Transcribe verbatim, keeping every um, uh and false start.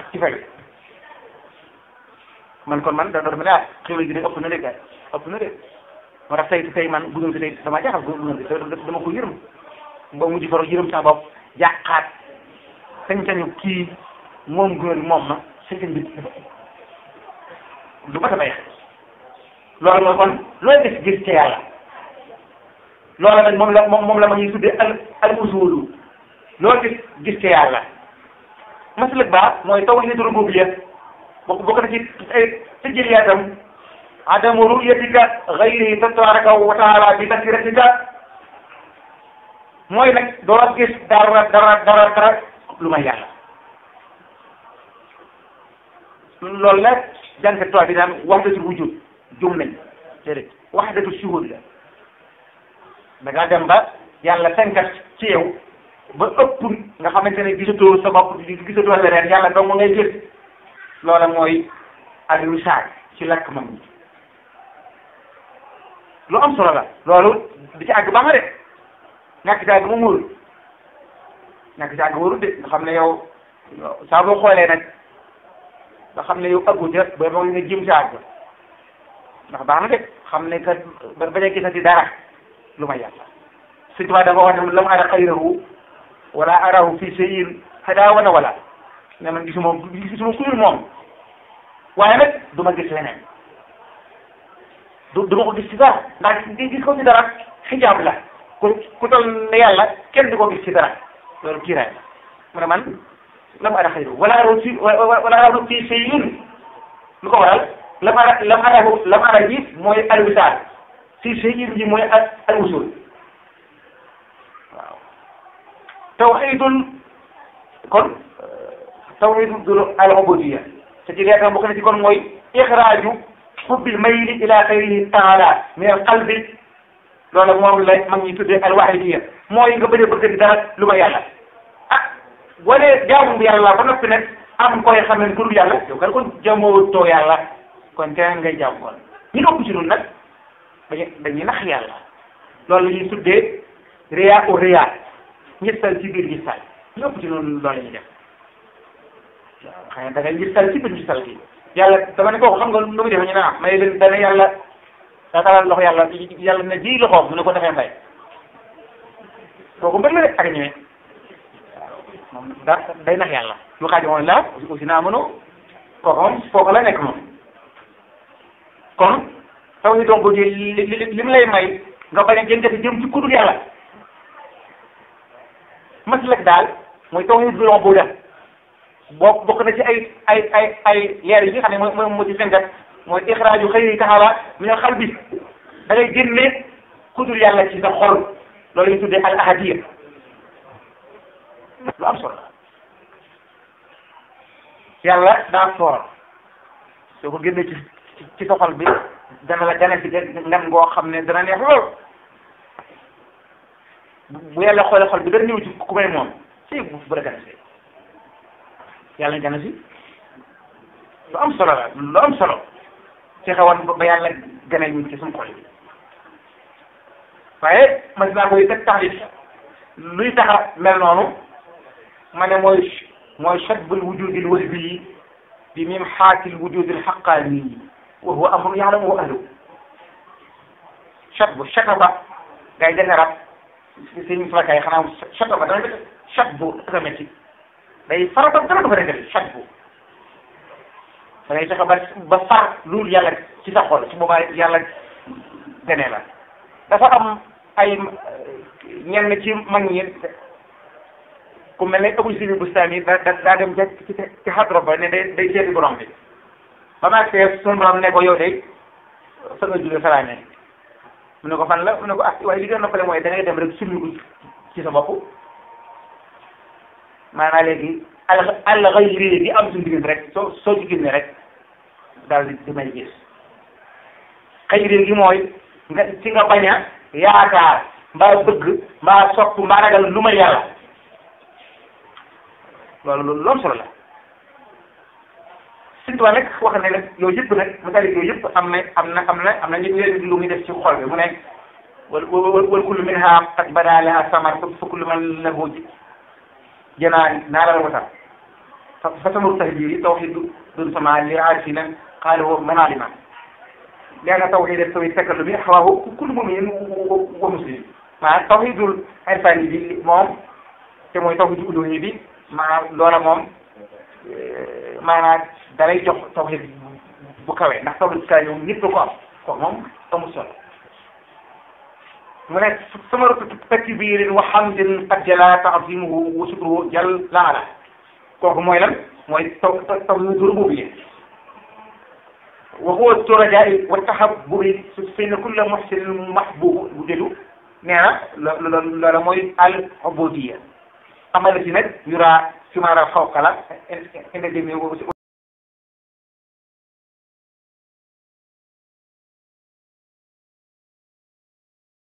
ci fay man kon man da doon ne ah xéwal gi de ëpp na de gars ëpp na de moo tax tey tey man gunóor bi tey damaa jaaxal gunóor bi dama ko yërëm ba mujj faro yërëm sama bopp jàqaat sañ-sañu kii moom gunóor bi moom ma sañ-sañ bi du mat a bay loolu mooy kon looy gis gis ca yàlla loolu nag moom la moom moom la ma ñuy tuddee al al usulu loo gis gis ca yàlla masalak baa mooy tawhidu rububiyya bokk bokk na ci ay tëjëliyaatam adamu ru'yatika ghayrihi tabaraka wa taala bi basiratika mooy nag doo gis dara dara dara dara lu may yàlla loolu nag jàngat tubaab bi daan wahdatul wujud jum nañ déedéet wahdatul shuhud la da ngaa dem ba yàlla fenkat ci yow ba ëpp nga xamante ne gisatoo sa bopp gisatoo leneen yàlla dong ngay gis loola mooy al-wisaal ci lakk mag ñi lu am solo la loolu di ci àgg ba nga de ñàkk ci àgg mu wóorul ñàkk ci àgg wóorul de nga xam ne yow saa boo xoolee nag nga xam ne yow àggu ca ba ba nga jëm ci àgg ndax baax na de xam ne kat ba bañ a gisati dara lu may yàlla Sëñ Tuubaa da nga wax ne lam ara xayrahu wala arahu fi shay'in hadaa wana wala ne man gisuma gisuma ku dul moom waaye nag du ma gis leneen du du ma ko gis ci dara ndax gis ko ci dara xijaab la ku ku toll ne yàlla kenn du ko gis ci dara loolu kiiraay la mu ne man lam ara xayrahu wala arahu fi wala arahu fi shay'in lu ko waral lam ara lam arahu lam ara ji mooy al-wisaal fi shay'in ji mooy al-wusul waaw tawxiidul kon tawxiidul al-ubudiyya te ci leetam bokk na ci kon mooy ixraaju hubbil mayli ila xayrihi taala min al-qalbi loolu moom la mag ñi tuddee al-waahidiyya mooy nga bëri bëgg di dara lu ma yàlla ah boo dee jaamu bi yàlla ba noppi nag am koy xam ne ku dul yàlla yow kan kon jaamootoo yàlla kon keneen ngay jaamu woon ñu ëpp ci ñun nag dañuy dañuy nax yàlla loolu la ñuy tuddee riyaa u riyaa ngistal ci biir ngistal ñu ëpp ci ñun loolu la ñuy def waaw xëy na da ngay ngistal ci biir ngistal gi yàlla dama ne kooku xam nga nu muy defee ñu ne ah may leen dana yàlla daa talal loxo yàlla yàlla ne ji loxoom mu ne ko defee mbay kooku mbir la de ak ñëwee waaw moom da day nax yàlla lu xaaj moom la aussi naa mënu kooku moom kooku la nekk moom kon taw yi donc li li li mu lay may nga bañ a jëm jafe jëm ci kudul yàlla maslak daal mooy taw yi donc bu def boo bokk na ci ay ay ay ay leer yi nga xam ne mooy mooy moo ci seen mooy ixraaju xëy taxawa min al qalbi da ngay génne kudul yàlla ci sa xol loolu ñu tuddee al ahadiyya lu am solo yàlla daa soor soo ko génne ci ci sa xol bi dana la gane si ngam ngoo xam ne dana neex lool bu yàlla xoolee xol bi dana ñëw ci ku may moom si bu la gane si yàlla ñu gane si lu am solo la lu am solo ci xewoon ba yàlla gane ñu ci suñu xol bi waaye mas naa koy teg taxlit luy taxa mel noonu ma ne mooy mooy shadbul wujudil wahbi bi mimhaatil wujudil haqqaani wa huwa amrun ya'lamuhu ahluhu shadbu shataba ngay jënd rab si si flaka yi xanaa shataba dana def shadbu dafa métti day farata dara dafa def shadbu da ngay fexe ba ba far loolu yàlla ci sa xol su boobaa yàlla gane la dafa am ay ñenn ci mag ñi ku mel ne Abu Sidi Bustami da da daa dem ca ci ci xadra ba ne day day seeti borom bi ba ma see sunu borom ne ko yow de fa nga jóge fa laa ne mu ne ko fan la mu ne ko ah waaye li gën a noppale mooy da ngay dem rek summi ko ci sa bopp maanaam léegi àll àll xëy di am suñu diggante rek soo soo ci génne rek daal di di may gis xëy gi mooy nga ci nga bañ a yaakaar mbaa bëgg mbaa sopp mbaa ragal lu may yàlla loolu loolu loolu solo la surtout nag wax ne nag yooyu yëpp nag masalik yooyu yëpp am na am na am na am na ñeneen lu muy def ci xol bi mu ne wal wal kullu minha qad bada laha samar fa kullu man lahu janaan naaral watar فتمر تهجيري توحيد دون سماع لعارفين قاله من علم لأن توحيد التوحيد التكلمي حواه كل مؤمن ومسلم مع التوحيد العرفاني دي موم تموي توحيد الألوهية دي مع لولا موم maanaam dalay jox tawhid bu kawe ndax tawhid kawe ñoom ñëpp ko am ko moom amul solo mu ne samaratu takbirin wa hamdin qad jala ta'zimuhu wa shukruhu jal laala kooku mooy lan mooy taw tawhid rububiyya wa huwa turajaa'i wa tahabbubi fa inna kulla muhsinin mahbub bu delu nee na loola mooy al ubudiyya amal ci nag yura sumara xawqala inde demi